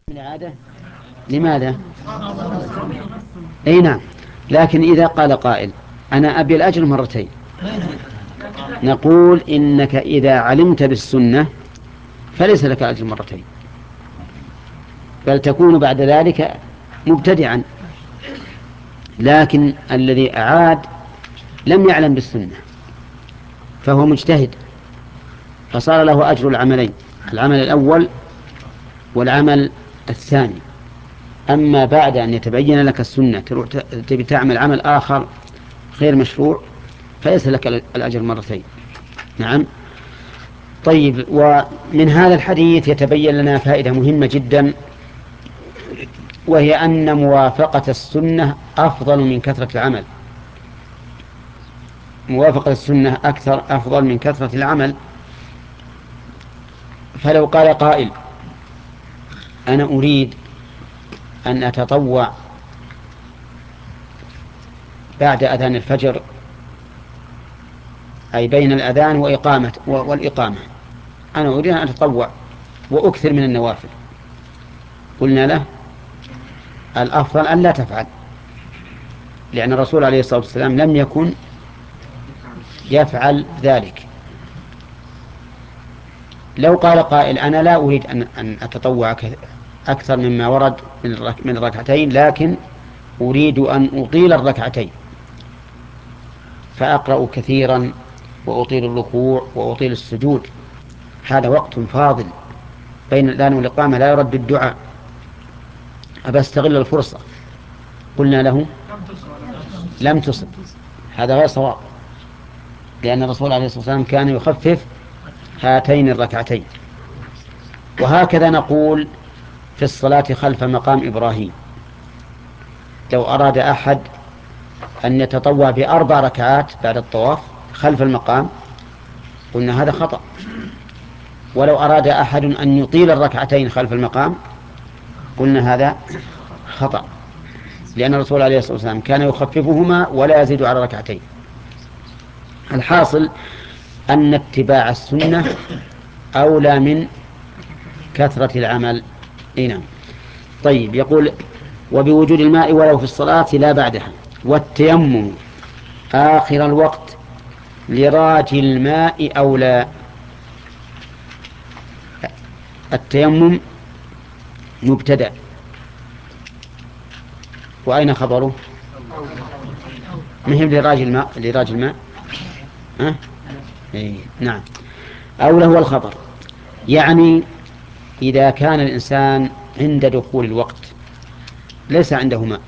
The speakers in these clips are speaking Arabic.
العادة. لماذا؟ أي نعم. لكن إذا قال قائل أنا أبي الأجر مرتين، نقول إنك إذا علمت بالسنة فليس لك أجر مرتين، بل تكون بعد ذلك مبتدعا. لكن الذي أعاد لم يعلم بالسنة فهو مجتهد، فصار له أجر العملين، العمل الأول والعمل الثاني. أما بعد أن يتبين لك السنة تبي تعمل عمل آخر غير مشروع فليس لك الأجر مرتين. نعم. طيب، ومن هذا الحديث يتبين لنا فائدة مهمة جدا، وهي أن موافقة السنة أفضل من كثرة العمل. موافقة السنة أفضل من كثرة العمل. فلو قال قائل أنا أريد أن أتطوع بعد أذان الفجر، أي بين الأذان والإقامة، أنا أريد أن أتطوع وأكثر من النوافل، قلنا له الأفضل أن لا تفعل، لأن الرسول عليه الصلاة والسلام لم يكن يفعل ذلك. لو قال قائل أنا لا أريد أن أتطوع أكثر مما ورد من الركعتين، لكن أريد أن أطيل الركعتين فأقرأ كثيرا وأطيل الركوع وأطيل السجود، هذا وقت فاضل بين الآن والإقامة لا يرد الدعاء، أبى أستغل الفرصة، قلنا له لم تصب، هذا غير صواب، لأن الرسول عليه الصلاة والسلام كان يخفف هاتين الركعتين. وهكذا نقول في الصلاة خلف مقام إبراهيم، لو أراد أحد أن يتطوع ب4 ركعات بعد الطواف خلف المقام قلنا هذا خطأ. ولو أراد أحد أن يطيل الركعتين خلف المقام قلنا هذا خطأ، لأن الرسول عليه الصلاة والسلام كان يخففهما ولا يزيد على ركعتين. الحاصل أن اتباع السنة أولى من كثرة العمل. نعم. طيب، يقول وبوجود الماء ولو في الصلاة لا بعدها، والتيمم آخر الوقت لراج الماء أولى. التيمم مبتدأ، وأين خبره؟ مهم لراج الماء. ها؟ إيه نعم، أولى هو الخبر. يعني إذا كان الإنسان عند دخول الوقت ليس عنده ماء،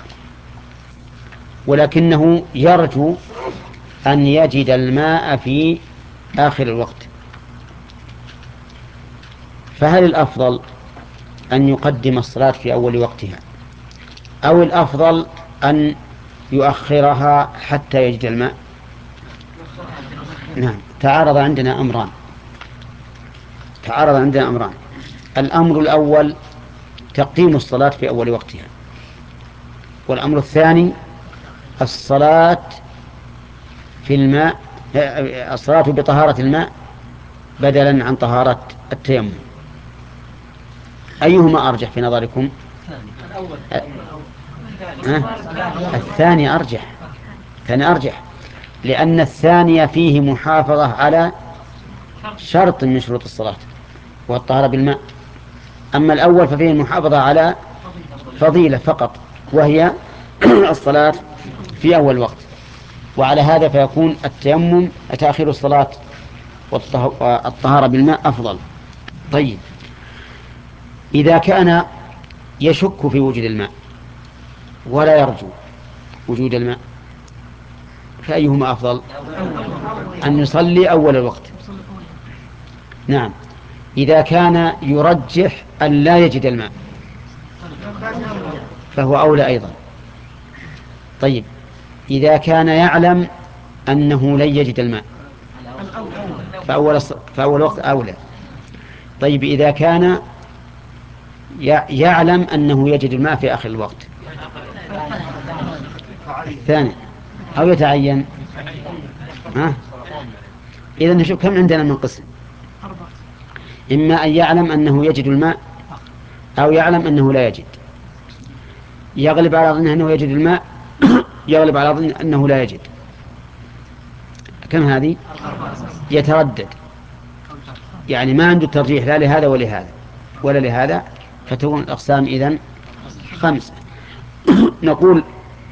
ولكنه يرجو أن يجد الماء في آخر الوقت، فهل الأفضل أن يقدم الصلاة في أول وقتها، أو الأفضل أن يؤخرها حتى يجد الماء؟ نعم، تعارض عندنا أمران. الأمر الأول تقديم الصلاة في أول وقتها، والأمر الثاني الصلاة في الماء، الصلاة بطهارة الماء بدلا عن طهارة التيمم. أيهما أرجح في نظركم؟ الثاني أرجح، لأن الثاني فيه محافظة على شرط من شروط الصلاة والطهارة بالماء. أما الأول ففيه المحافظة على فضيلة فقط، وهي الصلاة في أول وقت. وعلى هذا فيكون التيمم تأخير الصلاة والطهارة بالماء أفضل. طيب، إذا كان يشك في وجود الماء ولا يرجو وجود الماء فأيهما أفضل؟ أن يصلي أول الوقت. نعم، إذا كان يرجح أن لا يجد الماء فهو أولى أيضا. طيب، إذا كان يعلم أنه لن يجد الماء فأول وقت أولى. طيب، إذا كان يعلم أنه يجد الماء في آخر الوقت الثاني، أو يتعين. إذن نشوف كم عندنا من قسم: إما أن يعلم أنه يجد الماء أو يعلم أنه لا يجد. يغلب على ظنه أنه يجد الماء يغلب على ظنه أنه لا يجد. كم هذه؟ يتردد، يعني ما عنده ترجيح لا لهذا ولهذا ولا لهذا، فتكون الأقسام إذن 5. نقول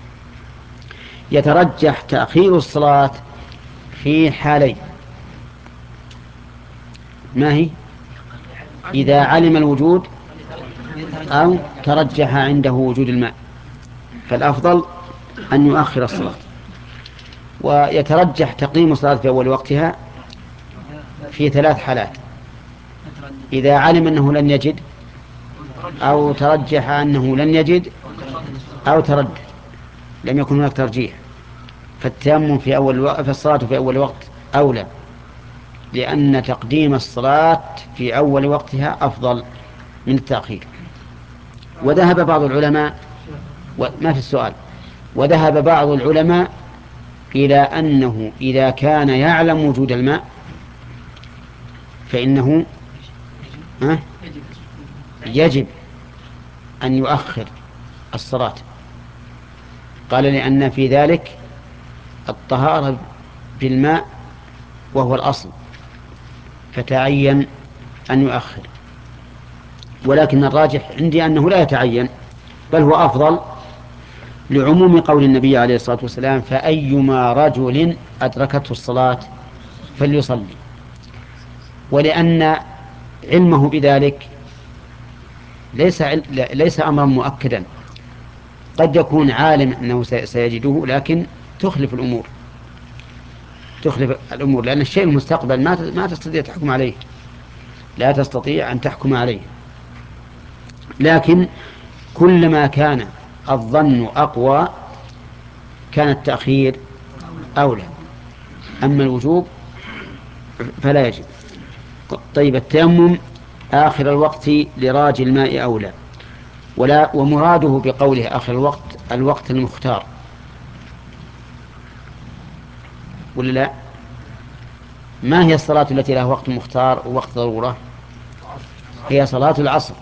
يترجح تأخير الصلاة في حالين. ما هي؟ إذا علم الوجود أو ترجح عنده وجود الماء، فالأفضل أن يؤخر الصلاة. ويترجح تقديم الصلاة في أول وقتها في 3 حالات: إذا علم أنه لن يجد، أو ترجح أنه لن يجد، أو تردد، لم يكن هناك ترجيح، فالتيمم في الصلاة في أول وقت أولى، لأن تقديم الصلاة في أول وقتها أفضل من التأخير. وذهب بعض العلماء ما في السؤال، وذهب بعض العلماء إلى أنه إذا كان يعلم وجود الماء فإنه يجب أن يؤخر الصلاة. قال لأن في ذلك الطهارة بالماء وهو الأصل، فتعين أن يؤخر. ولكن الراجح عندي أنه لا يتعين، بل هو أفضل، لعموم قول النبي عليه الصلاة والسلام: فأيما رجل أدركته الصلاة فليصلي. ولأن علمه بذلك ليس أمرا مؤكدا، قد يكون عالم أنه سيجده، لكن تخلف الأمور، لأن الشيء المستقبل ما تستطيع تحكم عليه، لا تستطيع أن تحكم عليه. لكن كلما كان الظن أقوى كان التأخير أولى، أما الوجوب فلا يجب. طيب، التيمم آخر الوقت لراج الماء أولى، ومراده بقوله آخر الوقت المختار، ولا لا؟ ما هي الصلاة التي لها وقت مختار ووقت ضرورة؟ هي صلاة العصر.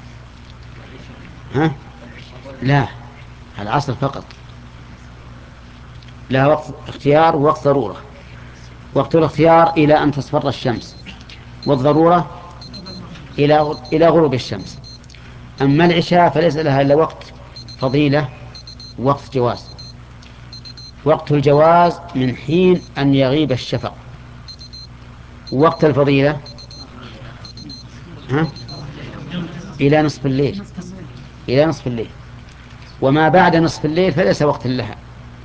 لا، العصر فقط لها وقت اختيار ووقت ضرورة. وقت الاختيار إلى أن تصفر الشمس، والضرورة إلى غروب الشمس. أما العشاء فليس لها إلا وقت فضيلة ووقت جواز. وقت الجواز من حين أن يغيب الشفق، ووقت الفضيلة إلى نصف الليل. وما بعد نصف الليل فليس وقت لها.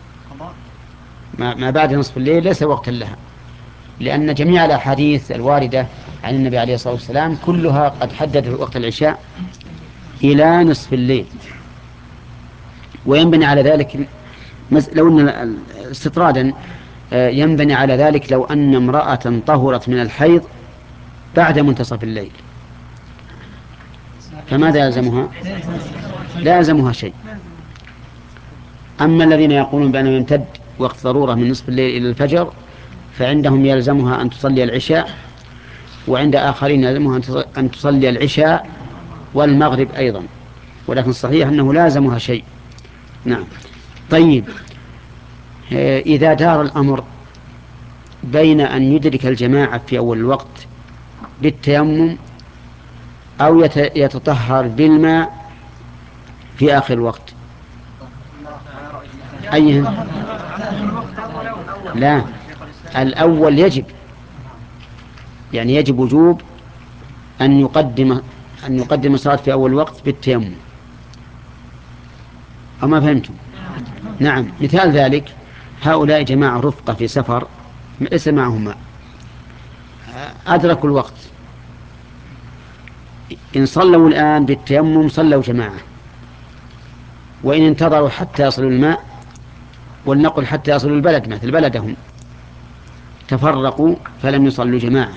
ما بعد نصف الليل ليس وقت لها، لأن جميع الأحاديث الواردة عن النبي عليه الصلاة والسلام كلها قد حددت وقت العشاء إلى نصف الليل. وينبني على ذلك لو أن استطرادا ينبني على ذلك لو أن امرأة طهرت من الحيض بعد منتصف الليل، فماذا يلزمها؟ لا يلزمها شيء. أما الذين يقولون بأنه يمتد وقت ضرورة من نصف الليل إلى الفجر فعندهم يلزمها أن تصلي العشاء، وعند آخرين يلزمها أن تصلي العشاء والمغرب أيضا، ولكن الصحيح أنه لازمها شيء. نعم. طيب، إذا دار الأمر بين أن يدرك الجماعة في أول الوقت بالتيمم أو يتطهر بالماء في آخر الوقت، أيهم؟ لا، الأول يجب، يعني يجب وجوب أن يقدم الصلاة في أول وقت بالتيمم. أما فهمتم؟ نعم. مثال ذلك هؤلاء جماعة رفقة في سفر ليس معهم ماء، أدركوا الوقت، إن صلوا الآن بالتيمم صلوا جماعة، وإن انتظروا حتى يصلوا الماء، ولنقل حتى يصلوا البلد مثل بلدهم، تفرقوا فلم يصلوا جماعة،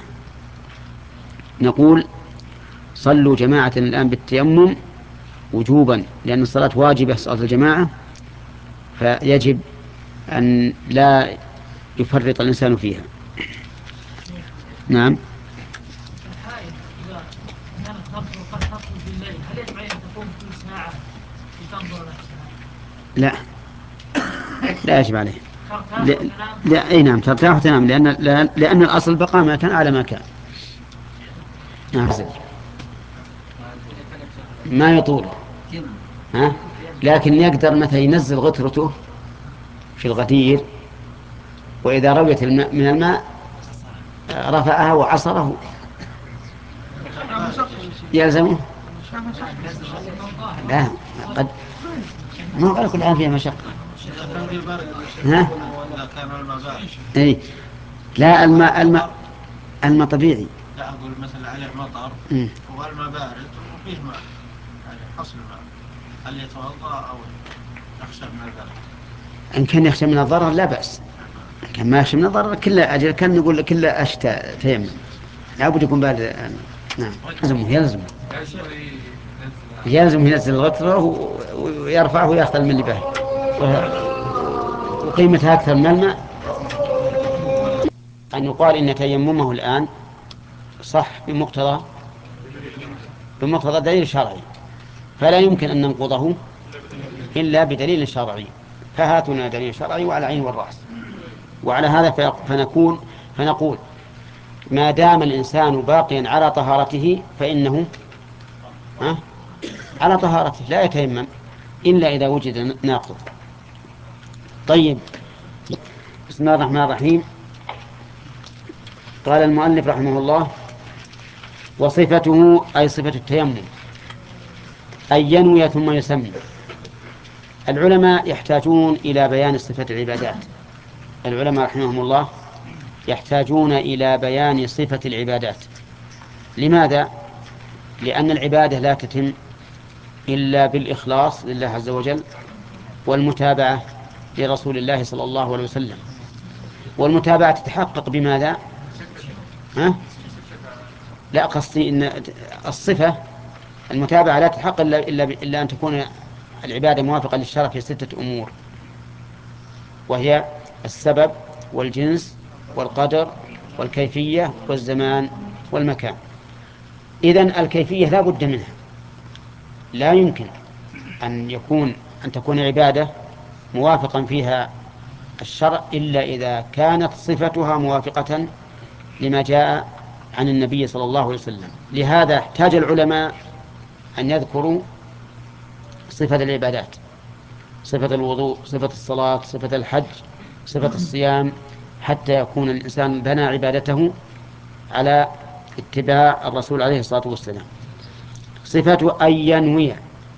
نقول صلوا جماعة الآن بالتيمم وجوبا، لأن الصلاة واجبة، صلاة الجماعة، فيجب أن لا يفرط الإنسان فيها. نعم. الحائض إذا كانت تخرج بالليل هل لا لا يجب عليه. لا اي نعم ترتاح وتنام، لأن الأصل بقاء ما كان على ما كان. نعم. ما يطول، ها؟ لكن يقدر مثلا ينزل غترته في الغدير، وإذا رويت الماء من الماء رفعها وعصره. يلزمه؟ لا قد ما قال كل عام فيها مشقة. ها؟ اي لا، الماء طبيعي. لا أقول مثلا عليه مطر والماء بارد وفيه ماء، يعني حصل ماء، هل يتوضأ أو يخشى من الضرر؟ إن كان يخشى من الضرر لا بأس، إن كان ما يخشى من الضرر كله أجل، كان نقول كله أشتى تيمم، لابد يكون بارد. نعم يلزم ينزل الغترة ويرفعه ويأخذ الماء اللي به، وقيمتها أكثر من الماء. أن يقال إن تيممه الآن صح بمقتضى دليل شرعي، فلا يمكن أن ننقضه إلا بدليل شرعي، فهاتنا دليل شرعي وعلى عين والرأس. وعلى هذا فنقول ما دام الإنسان باقيا على طهارته فإنه على طهارته لا يتيمم إلا إذا وجد ناقض. طيب، بسم الله الرحمن الرحيم. قال المؤلف رحمه الله: وصفته أي صفة التيمم أن ينوي ثم يسمي. العلماء يحتاجون إلى بيان صفة العبادات، العلماء رحمهم الله يحتاجون إلى بيان صفة العبادات. لماذا؟ لأن العبادة لا تتم إلا بالإخلاص لله عز وجل، والمتابعة لرسول الله صلى الله عليه وسلم. والمتابعة تتحقق بماذا؟ لا، قصدي إن الصفة المتابعة لا تتحقق إلا أن تكون العبادة موافقة للشرع في 6 أمور، وهي السبب والجنس والقدر والكيفية والزمان والمكان. إذن الكيفية لا بد منها، لا يمكن أن تكون عبادة موافقا فيها الشرع إلا إذا كانت صفتها موافقة لما جاء عن النبي صلى الله عليه وسلم. لهذا احتاج العلماء أن يذكروا صفة العبادات، صفة الوضوء، صفة الصلاة، صفة الحج، صفة الصيام، حتى يكون الإنسان بنى عبادته على اتباع الرسول عليه الصلاة والسلام. صفة أن ينوي.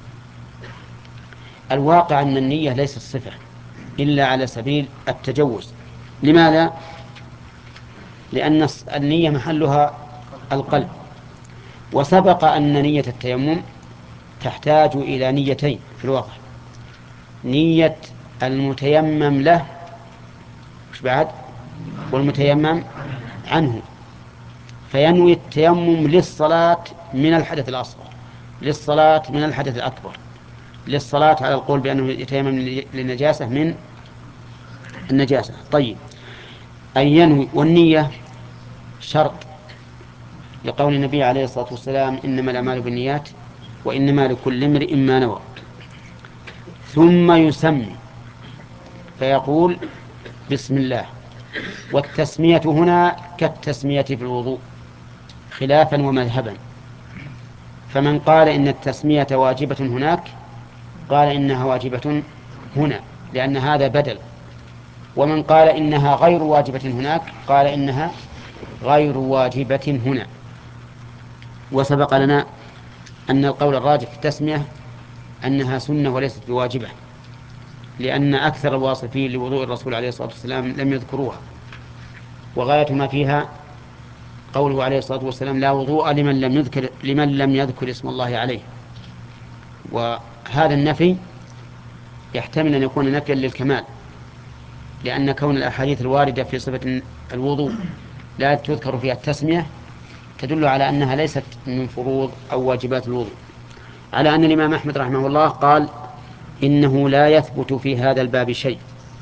الواقع أن النية ليست صفة إلا على سبيل التجوز. لماذا؟ لأن النية محلها القلب، وسبق أن نية التيمم تحتاج إلى نيتين في الواقع: نية المتيمم له وش بعد؟ والمتيمم عنه. فينوي التيمم للصلاة من الحدث الأصغر، للصلاة من الحدث الأكبر، للصلاة على القول بأنه يتيمم للنجاسة من النجاسة. طيب، أن ينوي، والنية شرط لقول النبي عليه الصلاة والسلام: إنما الأعمال بالنيات وإنما لكل امرئ ما نوى. ثم يسمي فيقول: بسم الله. والتسمية هنا كالتسمية في الوضوء خلافا ومذهبا، فمن قال إن التسمية واجبة هناك قال إنها واجبة هنا لأن هذا بدل، ومن قال إنها غير واجبة هناك قال إنها غير واجبة هنا. وسبق لنا أن القول الراجح في التسمية أنها سنة وليست بواجبة، لأن أكثر الواصفين لوضوء الرسول عليه الصلاة والسلام لم يذكروها، وغاية ما فيها قوله عليه الصلاة والسلام: لا وضوء لمن لم يذكر اسم الله عليه. وهذا النفي يحتمل أن يكون نفيا للكمال، لأن كون الأحاديث الواردة في صفة الوضوء لا تذكر فيها التسمية تدل على أنها ليست من فروض أو واجبات الوضوء، على أن الإمام أحمد رحمه الله قال: إنه لا يثبت في هذا الباب شيء.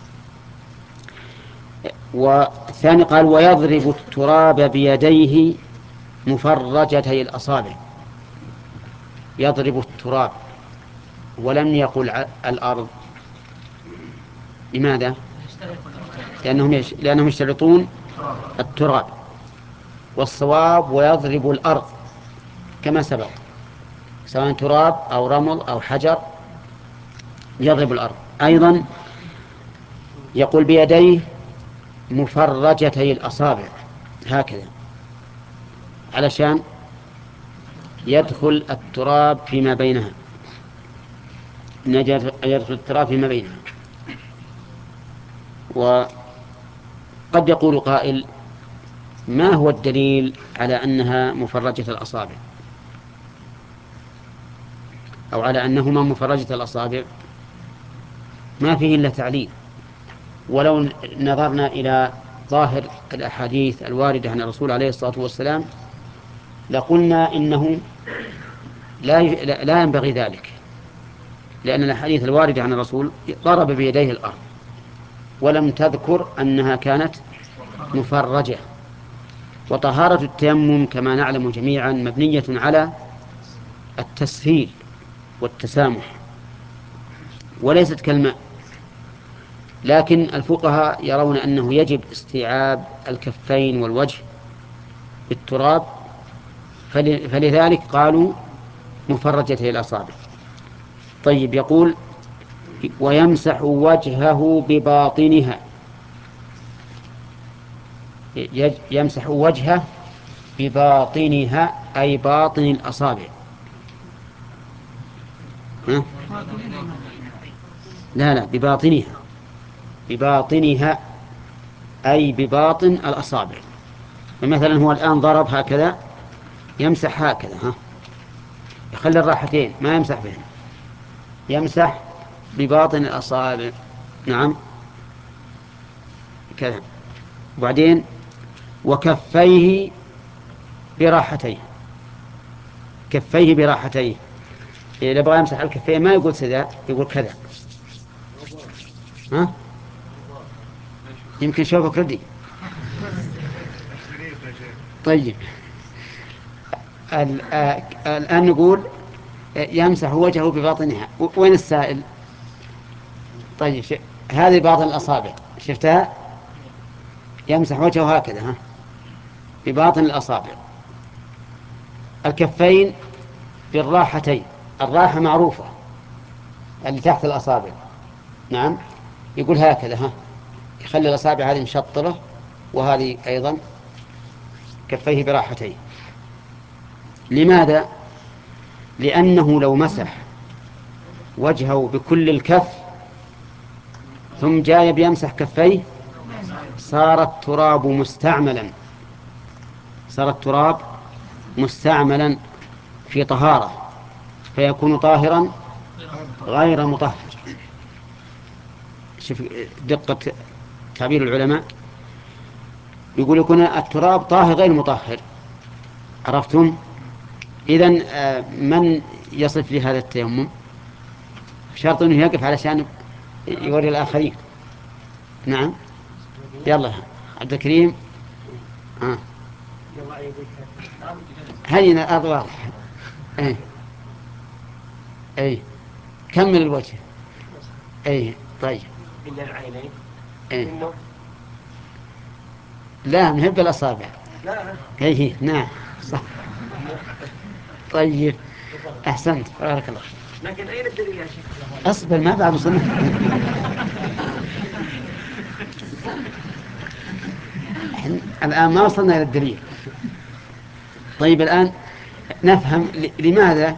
والثاني قال: ويضرب التراب بيديه مفرجتي الأصابع. يضرب التراب ولم يقل الأرض. لماذا؟ لأنهم يشترطون التراب، والصواب ويضرب الأرض كما سبق، سواء تراب أو رمل أو حجر يضرب الأرض. أيضا يقول بيديه مفرجتي الأصابع هكذا، علشان يدخل التراب فيما بينها، يدخل التراب فيما بينها. وقد يقول قائل: ما هو الدليل على أنها مفرجة الأصابع، أو على أنهما مفرجة الأصابع؟ ما فيه إلا تعليل. ولو نظرنا إلى ظاهر الأحاديث الواردة عن الرسول عليه الصلاة والسلام لقلنا إنه لا ينبغي ذلك، لأن الأحاديث الواردة عن الرسول ضرب بيديه الأرض ولم تذكر أنها كانت مفرجة. وطهارة التيمم كما نعلم جميعا مبنية على التسهيل والتسامح وليست كالماء. لكن الفقهاء يرون أنه يجب استيعاب الكفين والوجه بالتراب، فلذلك قالوا مفرجتي الأصابع. طيب، يقول: ويمسح وجهه بباطنها. يمسح وجهه بباطنها أي باطن الأصابع. ها؟ لا، بباطنها، بباطنها أي بباطن الأصابع. فمثلا هو الآن ضرب هكذا، يمسح هكذا، يخلي الراحتين ما يمسح بهم، يمسح بباطن الأصابع. نعم كذا. وبعدين وكفيه براحتيه، كفيه براحتيه. إذا بغى يمسح الكفين ما يقول سذا، يقول كذا. ها؟ يمكن شوفك ردي. طيب، الآن نقول يمسح وجهه بباطنها. وين السائل؟ طيب، هذه باطن الأصابع شفتها، يمسح وجهه هكذا بباطن الأصابع. الكفين بالراحتين، الراحة معروفة اللي تحت الأصابع. نعم، يقول هكذا، يخلي الأصابع هذه مشطرة وهذه أيضا، كفيه براحتين. لماذا؟ لأنه لو مسح وجهه بكل الكف ثم جاء بيمسح كفيه صار التراب مستعملا في طهارة، فيكون طاهرا غير مطهر. شوف دقة تعبير العلماء، يقول يكون التراب طاهر غير مطهر. عرفتم؟ إذن من يصف لهذا التيمم؟ شرط أنه يقف علشان يوري الآخرين. نعم، يلا عبد الكريم. هينا الأرض واضح. أي كمل الوجه. طيب. إلا العينين. لا، نهب الأصابع. لا. نعم صح. طيب، أحسنت، بارك الله. لكن أين الدليل يا شيخ؟ أصبر، ما بعد وصلنا. الآن ما وصلنا إلى الدليل. طيب، الآن نفهم لماذا،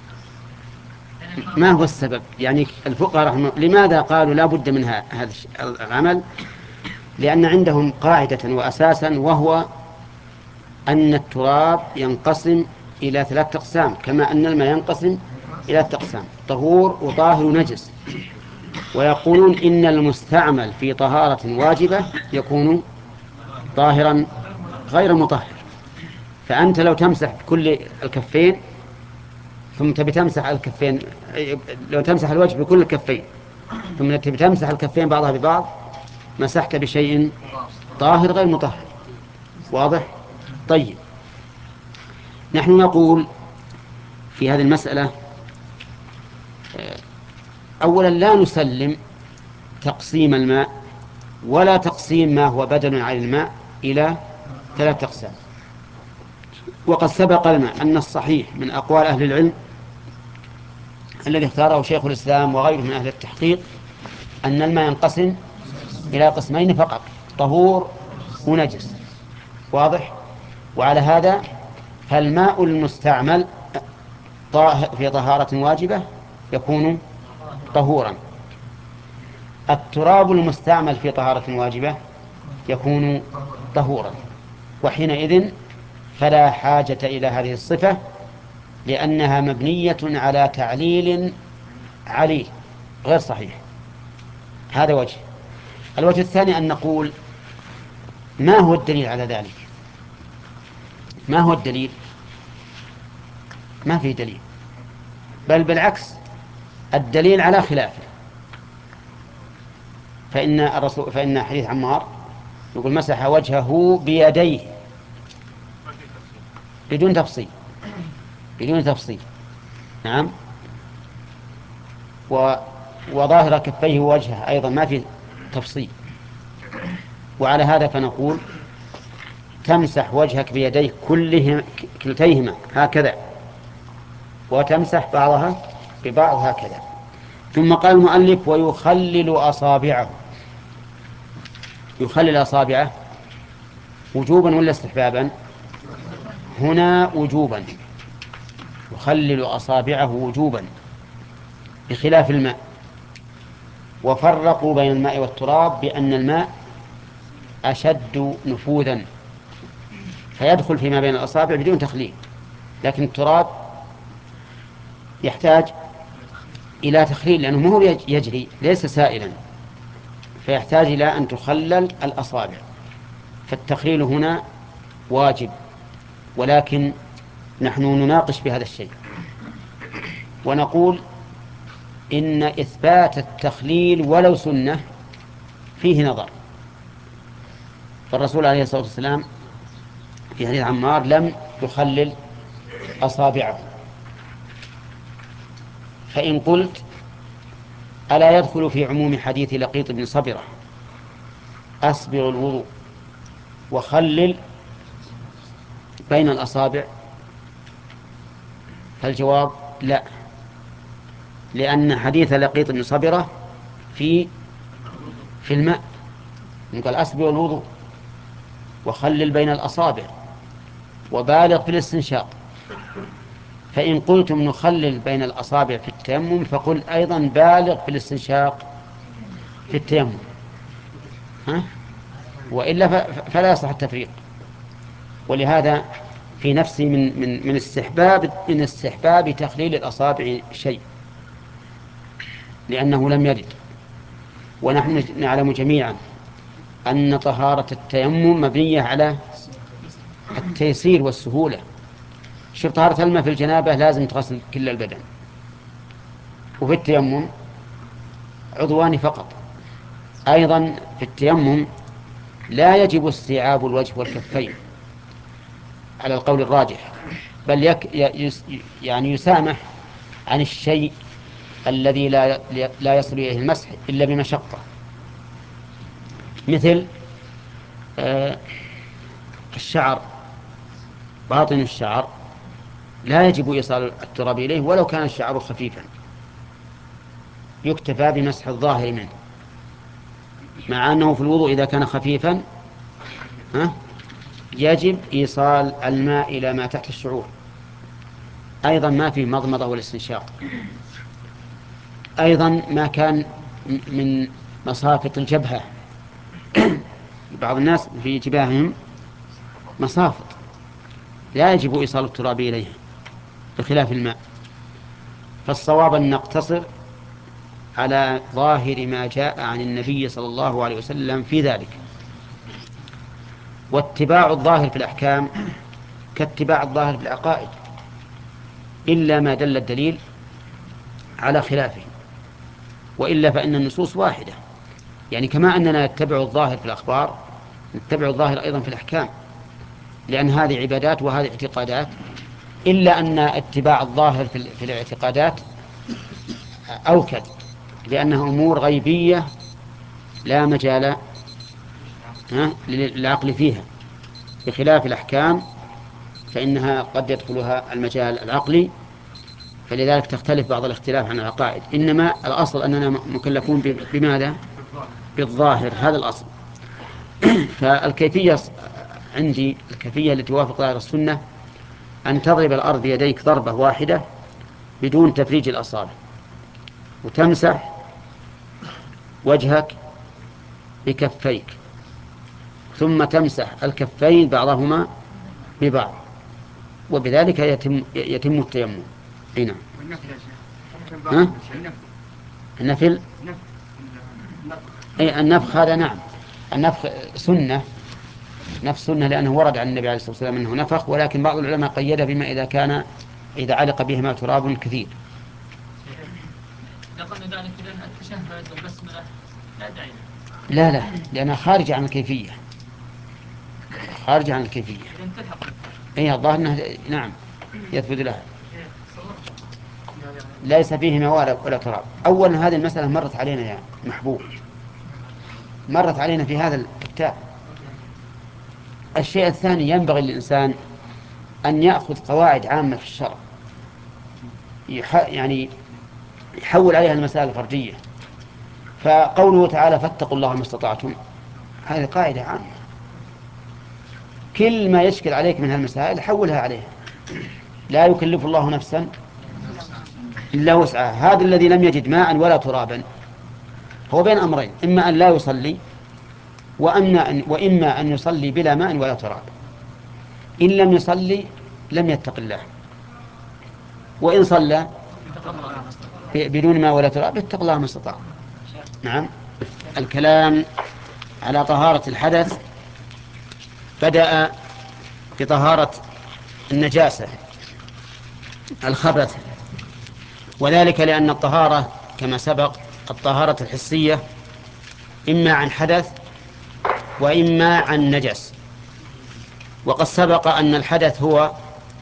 ما هو السبب. يعني الفقهاء رحمه لماذا قالوا لا بد من هذا العمل؟ لأن عندهم قاعدة وأساسا، وهو أن التراب ينقسم إلى 3 أقسام، كما أن الماء ينقسم إلى 3 أقسام: طهور وطاهر ونجس. ويقولون إن المستعمل في طهارة واجبة يكون طاهرا غير مطهر. فأنت لو تمسح بكل الكفين ثم تبي تمسح الكفين، لو تمسح الوجه بكل الكفين ثم تبي تمسح الكفين بعضها ببعض، مسحت بشيء طاهر غير مطهر. واضح؟ طيب، نحن نقول في هذه المسألة أولا لا نسلم تقسيم الماء ولا تقسيم ما هو بدل عن الماء إلى 3 أقسام. وقد سبق لنا أن الصحيح من أقوال أهل العلم الذي اختاره شيخ الإسلام وغيره من أهل التحقيق أن الماء ينقسم إلى قسمين فقط: طهور ونجس. واضح؟ وعلى هذا فالماء المستعمل في طهارة واجبة يكون طهورا، التراب المستعمل في طهارة واجبة يكون طهورا، وحينئذ فلا حاجة إلى هذه الصفة لأنها مبنية على تعليل عليل غير صحيح. هذا وجه. الوجه الثاني أن نقول ما هو الدليل على ذلك؟ ما هو الدليل؟ ما في دليل، بل بالعكس الدليل على خلافه. فإن حديث عمار يقول مسح وجهه بيديه بدون تفصيل، بدون تفصيل. نعم. وظاهر كفيه ووجهه أيضا ما في تفصيل. وعلى هذا فنقول تمسح وجهك بيديك كلتيهما هكذا، وتمسح بعضها ببعض هكذا. ثم قال المؤلف ويخلل أصابعه. يخلل أصابعه وجوبا ولا استحبابا؟ هنا وجوبا، يخلل أصابعه وجوبا بخلاف الماء. وفرقوا بين الماء والتراب بأن الماء أشد نفوذا فيدخل فيما بين الأصابع بدون تخليل، لكن التراب يحتاج إلى تخليل لأنه ما هو يجري، ليس سائلا، فيحتاج إلى أن تخلل الأصابع. فالتخليل هنا واجب، ولكن نحن نناقش بهذا الشيء ونقول إن إثبات التخليل ولو سنة فيه نظر. فالرسول عليه الصلاة والسلام في حديث عمار لم يخلل أصابعه. فإن قلت ألا يدخل في عموم حديث لقيط بن صبرة أسبغ الوضوء وخلل بين الأصابع؟ فالجواب لا، لأن حديث لقيط بن صبرة في الماء، قال أسبغ الوضوء وخلل بين الأصابع وبالغ في الاستنشاق. فإن قلتم نخلل بين الأصابع في التيمم فقل أيضا بالغ في الاستنشاق في التيمم، وإلا فلا يصح التفريق. ولهذا في نفسي من استحباب تخليل الأصابع شيء، لأنه لم يرد. ونحن نعلم جميعا أن طهارة التيمم مبنية على التيسير والسهولة. شوف طهارة الماء في الجنابة لازم تغسل كل البدن، وفي التيمم عضوان فقط. أيضا في التيمم لا يجب استيعاب الوجه والكفين على القول الراجح، بل يعني يسامح عن الشيء الذي لا يصل إليه المسح إلا بمشقة، مثل الشعر، باطن الشعر لا يجب إيصال التراب إليه ولو كان الشعر خفيفا، يكتفى بمسح الظاهر منه، مع أنه في الوضوء إذا كان خفيفا يجب إيصال الماء إلى ما تحت الشعور. أيضا ما في مضمضة والاستنشاق. أيضا ما كان من مصافط الجبهة، بعض الناس في جباههم مصافط لا يجب إيصال التراب إليها بخلاف الماء. فالصواب أن نقتصر على ظاهر ما جاء عن النبي صلى الله عليه وسلم في ذلك. واتباع الظاهر في الأحكام كاتباع الظاهر في العقائد، إلا ما دل الدليل على خلافه، وإلا فإن النصوص واحدة. يعني كما أننا نتبع الظاهر في الأخبار نتبع الظاهر أيضا في الأحكام، لأن هذه عبادات وهذه اعتقادات إلا أن اتباع الظاهر في الاعتقادات أوكد، لأنها أمور غيبية لا مجال للعقل فيها، بخلاف الأحكام فإنها قد يدخلها المجال العقلي، فلذلك تختلف بعض الاختلاف عن العقائد. إنما الأصل أننا مكلفون بماذا؟ بالظاهر، هذا الأصل. فالكيفية عندي، الكيفية التي توافق ظاهر السنة، أن تضرب الأرض بيديك ضربة واحدة بدون تفريج الأصابع، وتمسح وجهك بكفيك، ثم تمسح الكفين بعضهما ببعض، وبذلك يتم التيمم. هنا النفل، أي النفخ هذا نعم، النفخ سنة، نفس سنة، لأنه ورد عن النبي عليه الصلاة والسلام أنه نفخ، ولكن بعض العلماء قيد بما إذا علق بهما تراب كثير. يظن ذلك لأن التشهد والبسملة لا داعي لا لأنها خارجة عن الكيفية، خارجة عن الكيفية. أي الظاهر أنه نعم يثبت لها، ليس فيه موارد ولا تراب. أولا هذه المسألة مرت علينا يا محبوب، مرت علينا في هذا الكتاب. الشيء الثاني، ينبغي للإنسان أن يأخذ قواعد عامة في الشرع، يعني يحول عليها المسائل الفرجية. فقوله تعالى فاتقوا الله ما استطعتم، هذه قاعدة عامة، كل ما يشكل عليك من هالمسائل حولها عليها، لا يكلف الله نفسا إلا وسعها. هذا الذي لم يجد ماء ولا ترابا هو بين أمرين، إما أن لا يصلي، وإما أن يصلي بلا ماء ولا تراب. إن لم يصلي لم يتق الله، وإن صلى بدون ماء ولا تراب اتق الله ما استطاع. نعم. الكلام على طهارة الحدث بدأ بطهارة النجاسة الخبث، وذلك لأن الطهارة كما سبق الطهارة الحسية إما عن حدث وإما عن نجس. وقد سبق أن الحدث هو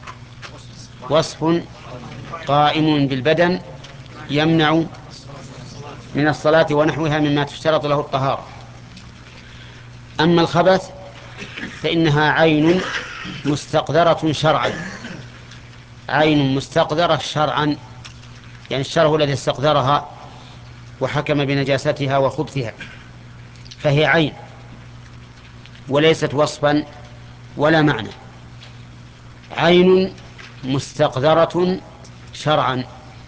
وصف قائم بالبدن يمنع من الصلاة ونحوها مما تشترط له الطهارة. أما الخبث فإنها عين مستقدرة شرعا، عين مستقدرة شرعا، يعني الشرع هو الذي استقدرها وحكم بنجاستها وخبثها، فهي عين وليست وصفا ولا معنى، عين مستقدرة شرعا.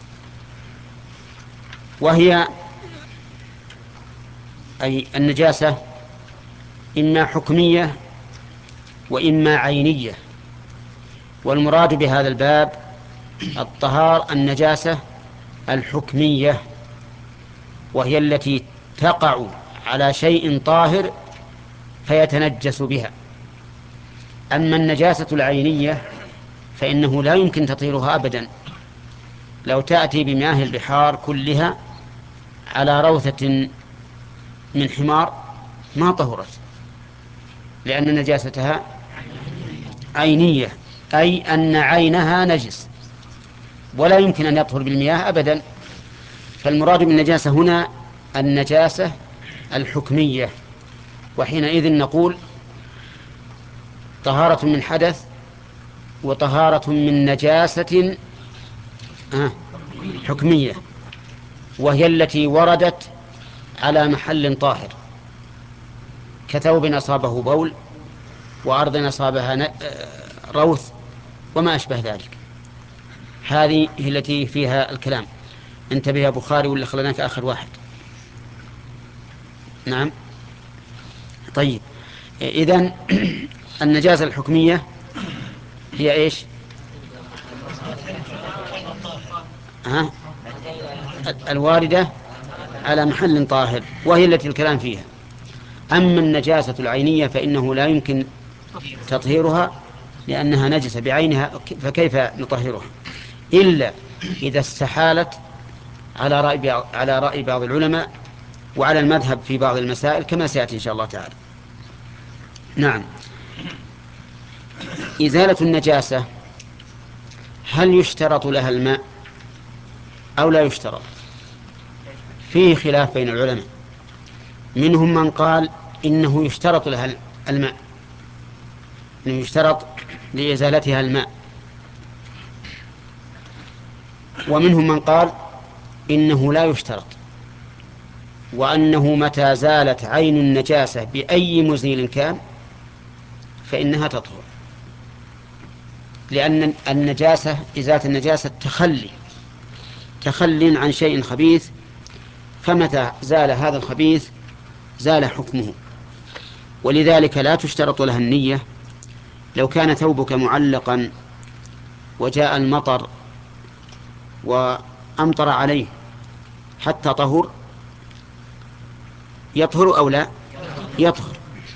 وهي أي النجاسة إما حكمية وإما عينية، والمراد بهذا الباب النجاسة الحكمية، وهي التي تقع على شيء طاهر فيتنجس بها. أما النجاسة العينية فإنه لا يمكن تطهيرها أبدا، لو تأتي بمياه البحار كلها على روثة من حمار ما طهرت، لأن نجاستها عينية، أي أن عينها نجس ولا يمكن أن يطهر بالمياه أبدا. فالمراد بالنجاسة هنا النجاسة الحكمية، وحينئذ نقول طهارة من حدث وطهارة من نجاسة حكمية، وهي التي وردت على محل طاهر، كثوب أصابه بول، وأرض أصابها روث، وما أشبه ذلك. هذه هي التي فيها الكلام. انتبه يا بخاري ولا خلناك آخر واحد. نعم. طيب إذن النجاسة الحكمية هي إيش؟ الواردة على محل طاهر، وهي التي الكلام فيها. أما النجاسة العينية فإنه لا يمكن تطهيرها لأنها نجسة بعينها، فكيف نطهرها إلا إذا استحالت على رأي بعض العلماء وعلى المذهب في بعض المسائل كما سيأتي إن شاء الله تعالى. نعم. إزالة النجاسة هل يشترط لها الماء أو لا يشترط؟ فيه خلاف بين العلماء، منهم من قال إنه يشترط لها الماء، إنه يشترط لإزالتها الماء، ومنهم من قال إنه لا يشترط، وأنه متى زالت عين النجاسة بأي مزيل كان فإنها تطهر، لأن النجاسة إزالة النجاسة تخلي عن شيء خبيث، فمتى زال هذا الخبيث زال حكمه. ولذلك لا تشترط لها النية. لو كان ثوبك معلقا وجاء المطر وأمطر عليه حتى طهر، يطهر أو لا؟ يطهر.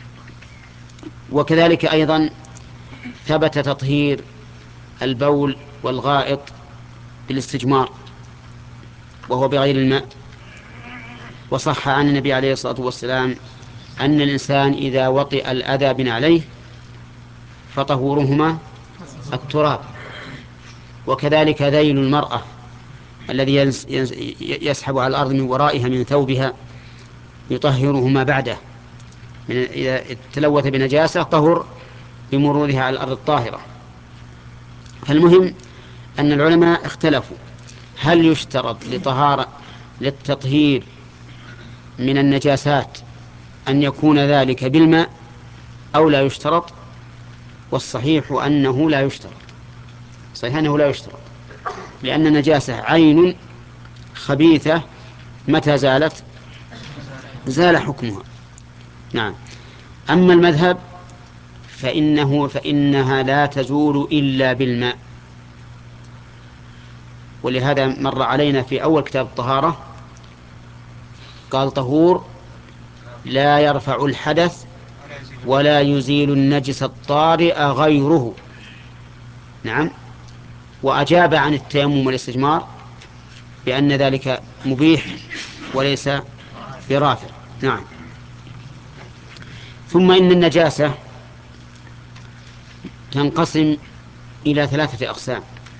وكذلك أيضا ثبت تطهير البول والغائط بالاستجمار وهو بغير الماء، وصح عن النبي عليه الصلاة والسلام أن الإنسان إذا وطئ الأذى بنعليه فطهورهما التراب. وكذلك ذيل المرأة الذي يسحب على الأرض من ورائها من ثوبها يطهرهما بعده، إذا تلوث بنجاسة طهر بمرورها على الأرض الطاهرة. فالمهم أن العلماء اختلفوا هل يشترط للتطهير من النجاسات أن يكون ذلك بالماء أو لا يشترط. والصحيح أنه لا يشترط، صحيح أنه لا يشترط، لأن النجاسة عين خبيثة متى زالت زال حكمها. نعم. أما المذهب فإنها لا تزول إلا بالماء، ولهذا مر علينا في أول كتاب الطهارة قال طهور لا يرفع الحدث ولا يزيل النجس الطارئ غيره. نعم. وأجاب عن التيمم والاستجمار بأن ذلك مبيح وليس برافع. نعم. ثم إن النجاسة تنقسم إلى 3 أقسام: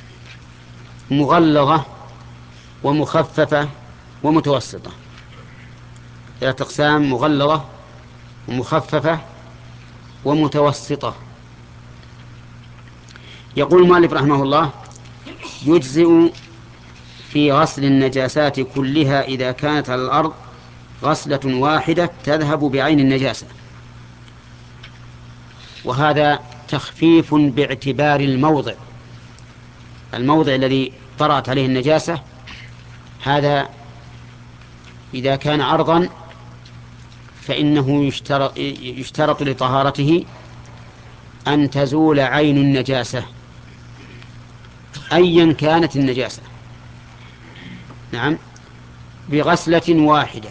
مغلظة ومخففة ومتوسطة. 3 أقسام: مغلظة ومخففة ومتوسطة. يقول المؤلف رحمه الله: يجزئ في غسل النجاسات كلها إذا كانت على الأرض غسلة واحدة تذهب بعين النجاسة. وهذا تخفيف باعتبار الموضع الذي طرأت عليه النجاسة. هذا إذا كان عرضا فإنه يشترط لطهارته أن تزول عين النجاسة أيا كانت النجاسة. نعم. بغسلة واحدة،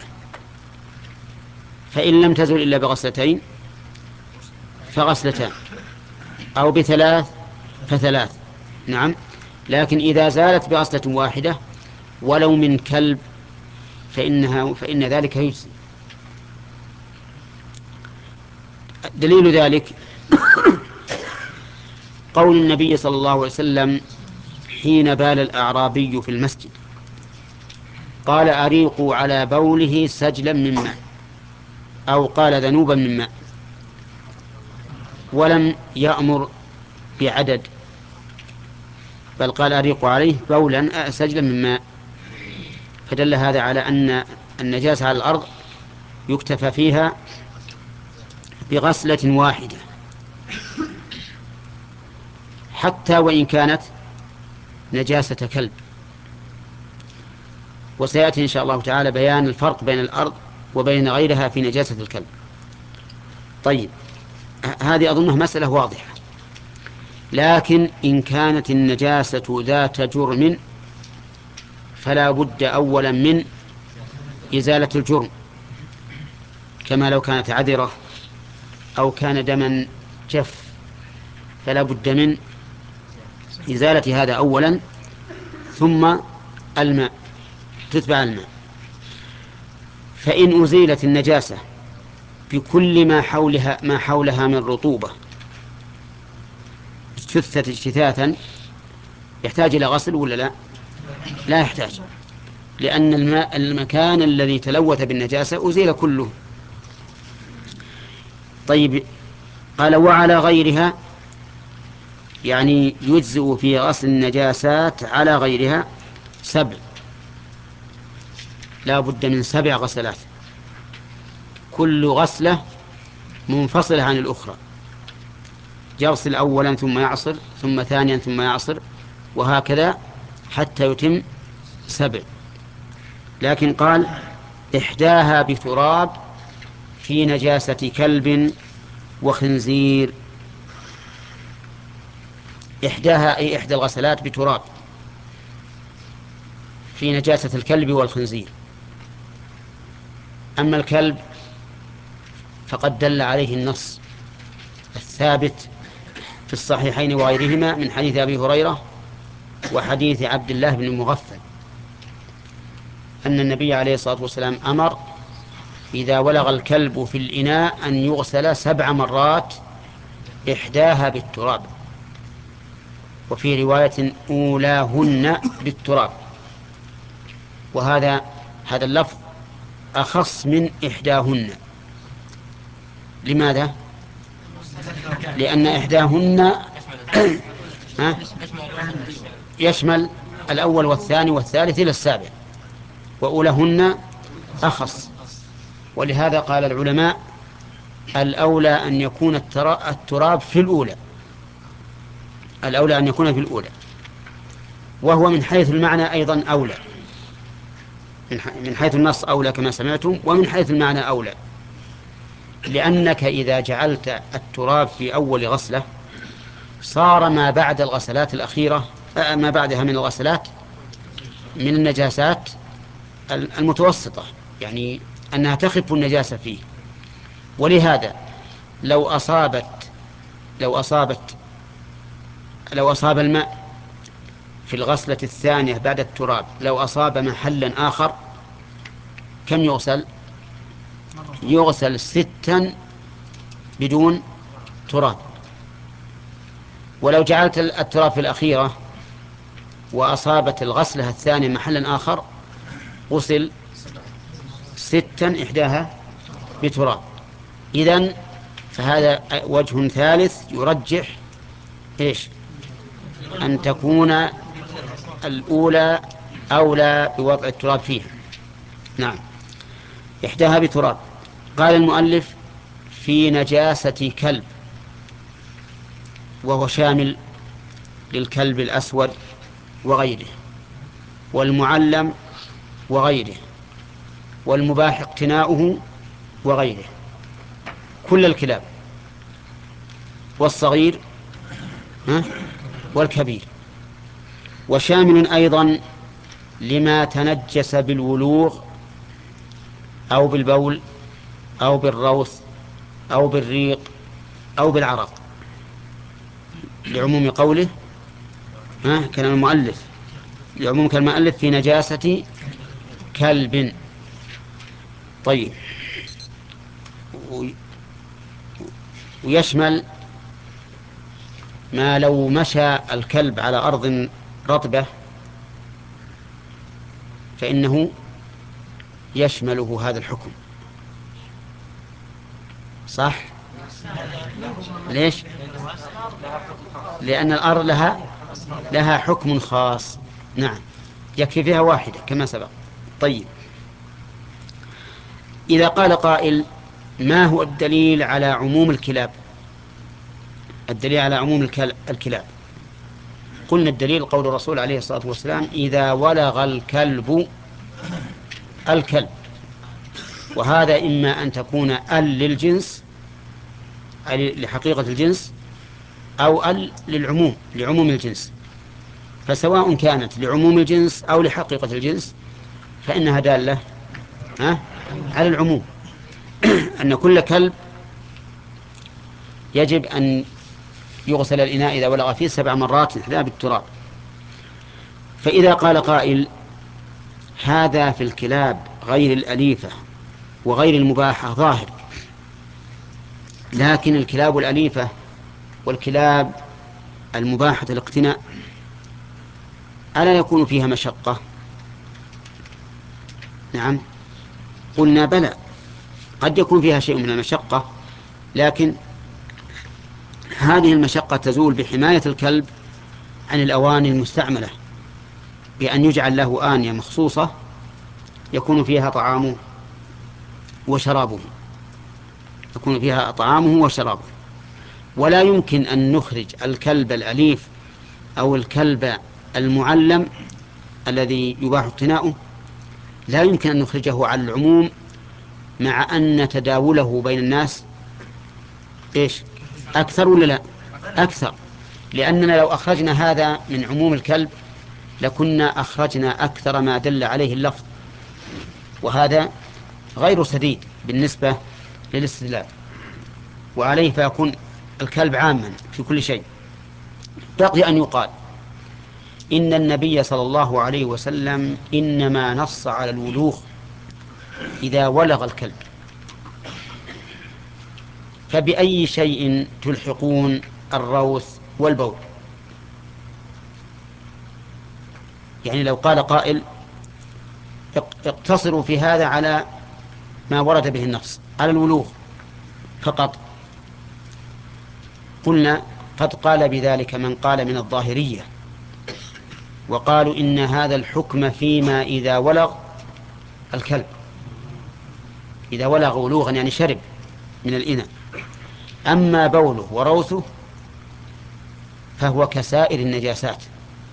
فإن لم تزل إلا بغسلتين فغسلتان، أو ب3 ف3. نعم. لكن إذا زالت بغسلة واحدة ولو من كلب فإن ذلك يجزي. دليل ذلك قول النبي صلى الله عليه وسلم حين بال الأعرابي في المسجد قال: أريقوا على بوله سجلا من ماء، أو قال ذنوبا من ماء، ولم يأمر بعدد، بل قال: أريقوا عليه بولا سجلا من ماء. فدل هذا على أن النجاسة على الأرض يكتفى فيها بغسلة واحدة حتى وإن كانت نجاسة كلب. وسيأتي إن شاء الله تعالى بيان الفرق بين الأرض وبين غيرها في نجاسة الكلب. طيب، هذه أظنها مسألة واضحة. لكن إن كانت النجاسة ذات جرم فلا بد أولا من إزالة الجرم، كما لو كانت عذرة أو كان دما جف، فلا بد من إزالة هذا أولا، ثم الماء، تتبع الماء. فإن أزيلت النجاسة بكل ما حولها من رطوبة اجتثت اجتثاثا يحتاج إلى غسل ولا لا؟ لا يحتاج، لأن المكان الذي تلوث بالنجاسة أزيل كله. طيب، قال وعلى غيرها، يعني يجزئ في غسل النجاسات على غيرها 7، لا بد من 7 غسلات، كل غسلة منفصلة عن الأخرى، يغسل أولا ثم يعصر، ثم ثانيا ثم يعصر، وهكذا حتى يتم 7. لكن قال إحداها بتراب في نجاسة كلب وخنزير. إحداها أي إحدى الغسلات بتراب في نجاسة الكلب والخنزير. أما الكلب فقد دل عليه النص الثابت في الصحيحين وغيرهما من حديث أبي هريرة وحديث عبد الله بن المغفل أن النبي عليه الصلاة والسلام أمر إذا ولغ الكلب في الإناء أن يغسل 7 مرات، إحداها بالتراب، وفي رواية أولاهن بالتراب. وهذا اللفظ أخص من إحداهن. لماذا؟ لأن إحداهن يشمل الأول والثاني والثالث إلى 7، وأولهن أخص. ولهذا قال العلماء الأولى أن يكون التراب في الأولى، الأولى أن يكون في الأولى، وهو من حيث المعنى أيضا أولى، من حيث النص أولى كما سمعتم، ومن حيث المعنى أولى، لأنك إذا جعلت التراب في أول غسلة صار ما بعد الغسلات الأخيرة ما بعدها من الغسلات من النجاسات المتوسطة، يعني أنها تخف النجاسة فيه. ولهذا لو أصاب الماء في الغسلة الثانية بعد التراب، لو أصاب محلا آخر كم يغسل؟ يغسل 6 بدون تراب. ولو جعلت التراب في الأخيرة وأصابت الغسلة الثانية محلا آخر غسل 6 إحداها بتراب. إذن فهذا وجه ثالث يرجح إيش؟ أن تكون الأولى أولى بوضع التراب فيها. نعم، إحداها بتراب. قال المؤلف في نجاسة كلب، وهو شامل للكلب الأسود وغيره، والمعلم وغيره، والمباح اقتناؤه وغيره، كل الكلاب، والصغير والكبير. وشامل أيضا لما تنجس بالولوغ أو بالبول أو بالروث أو بالريق أو بالعرق، لعموم قوله كلام المؤلف، لعموم كلام المؤلف في نجاسة كلب. طيب، ويشمل ما لو مشى الكلب على أرض رطبة فإنه يشمله هذا الحكم. صح؟ ليش؟ لأن الأرض لها حكم خاص. نعم، يكفي فيها واحدة كما سبق. طيب، إذا قال قائل ما هو الدليل على عموم الكلاب؟ الدليل على عموم الكلاب، قلنا الدليل قول الرسول عليه الصلاة والسلام إذا ولغ الكلب الكلب، وهذا إما أن تكون للجنس أي لحقيقة الجنس، أو للعموم لعموم الجنس. فسواء كانت لعموم الجنس أو لحقيقة الجنس فإنها دالة على العموم أن كل كلب يجب أن يغسل الإناء إذا ولغ فيه 7 مرات إحداها بالتراب. فإذا قال قائل هذا في الكلاب غير الأليفة وغير المباحة ظاهر، لكن الكلاب الأليفة والكلاب المباحة الاقتناء ألا يكون فيها مشقة؟ نعم، قلنا بلى، قد يكون فيها شيء من المشقة، لكن هذه المشقة تزول بحماية الكلب عن الأواني المستعملة، بأن يجعل له آنية مخصوصة يكون فيها طعامه وشرابه، يكون فيها طعامه وشرابه. ولا يمكن أن نخرج الكلب الأليف أو الكلب المعلم الذي يباح اقتناؤه، لا يمكن أن نخرجه على العموم، مع أن تداوله بين الناس إيش أكثر ولا لا؟ أكثر، لأننا لو أخرجنا هذا من عموم الكلب لكنا أخرجنا أكثر ما دل عليه اللفظ، وهذا غير سديد بالنسبة للاستدلال، وعليه فيكون الكلب عاما في كل شيء. بقي أن يقال إن النبي صلى الله عليه وسلم إنما نص على الولوغ إذا ولغ الكلب، فبأي شيء تلحقون الروث والبول؟ يعني لو قال قائل اقتصروا في هذا على ما ورد به النص على الولوغ فقط، قلنا قد قال بذلك من قال من الظاهرية، وقالوا إن هذا الحكم فيما إذا ولغ الكلب، إذا ولغ ولوغا يعني شرب من الإناء، أما بوله وروثه فهو كسائر النجاسات.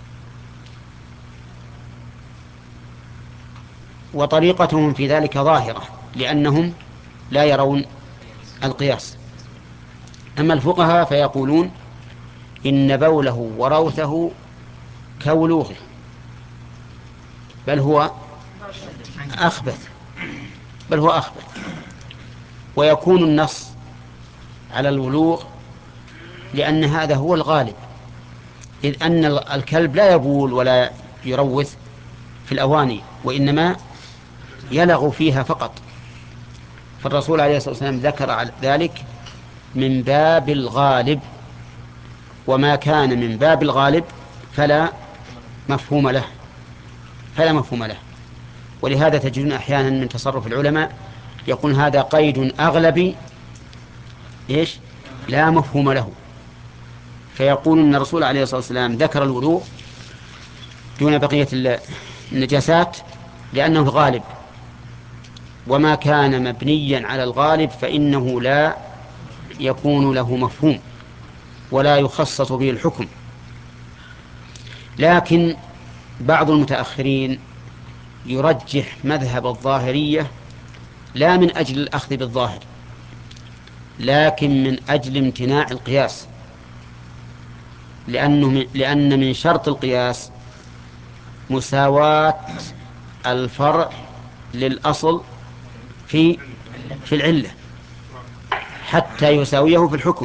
وطريقتهم في ذلك ظاهرة لأنهم لا يرون القياس. أما الفقهاء فيقولون إن بوله وروثه كولوغه، بل هو أخبث، بل هو أخبث. ويكون النص على الولوغ لأن هذا هو الغالب، إذ أن الكلب لا يبول ولا يروث في الأواني، وإنما يلغ فيها فقط. فالرسول عليه الصلاة والسلام ذكر ذلك من باب الغالب، وما كان من باب الغالب فلا مفهوم له، فلا مفهوم له. ولهذا تجدون أحيانا من تصرف العلماء يقول هذا قيد أغلبي إيش لا مفهوم له، فيقول أن الرسول عليه الصلاة والسلام ذكر الوضوء دون بقية النجاسات لأنه الغالب، وما كان مبنيا على الغالب فإنه لا يكون له مفهوم ولا يخصص به الحكم. لكن بعض المتأخرين يرجح مذهب الظاهرية لا من أجل الأخذ بالظاهر، لكن من أجل امتناع القياس، لأن من شرط القياس مساواة الفرع للأصل في العلة حتى يساويه في الحكم.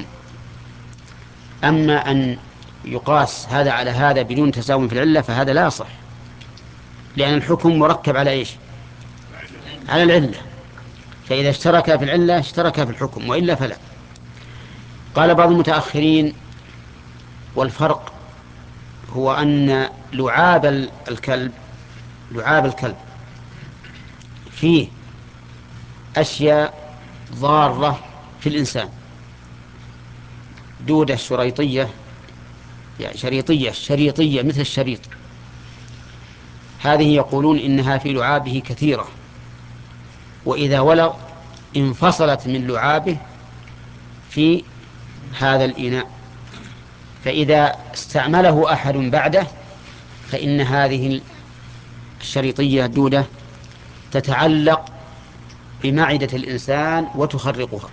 أما أن يقاس هذا على هذا بدون تساوي في العلة فهذا لا يصح، لأن الحكم مركب على إيش؟ على العلة، فإذا اشترك في العلة اشترك في الحكم، وإلا فلا. قال بعض المتأخرين والفرق هو أن لعاب الكلب فيه أشياء ضارة في الإنسان، دودة شريطية، يعني شريطية مثل الشريط، هذه يقولون إنها في لعابه كثيرة، وإذا ولغ انفصلت من لعابه في هذا الإناء، فإذا استعمله أحد بعده فإن هذه الشريطية الدودة تتعلق بمعدة الإنسان وتخرقها،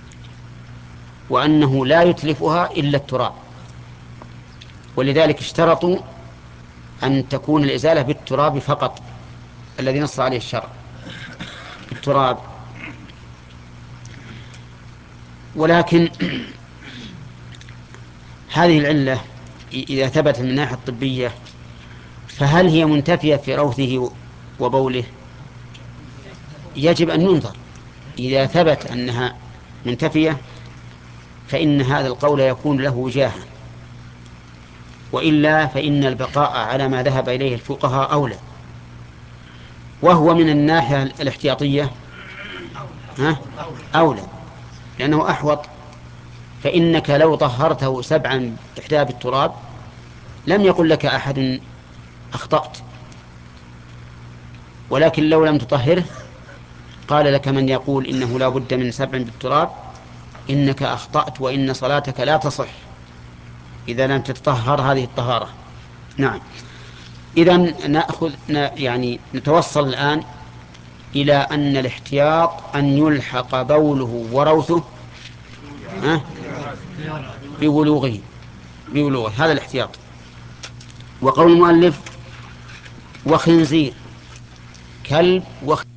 وأنه لا يتلفها إلا التراب، ولذلك اشترطوا أن تكون الإزالة بالتراب فقط الذي نص عليه الشرع، بالتراب. ولكن هذه العلة إذا ثبت من الناحية الطبية فهل هي منتفية في روثه وبوله؟ يجب أن ينظر. إذا ثبت أنها منتفية فإن هذا القول يكون له وجاهة، وإلا فإن البقاء على ما ذهب إليه الفقهاء أولى، وهو من الناحية الاحتياطية أولى، لأنه أحوط. فإنك لو طهرته 7 إحدى بالتراب لم يقل لك أحد أخطأت، ولكن لو لم تطهره قال لك من يقول إنه لا بد من 7 بالتراب إنك أخطأت، وإن صلاتك لا تصح إذا لم تتطهر هذه الطهارة. نعم. إذن يعني نتوصل الآن إلى أن الاحتياط أن يلحق بوله وروثه بولوغه، هذا الاحتياط. وقول المؤلف وخنزير، كلب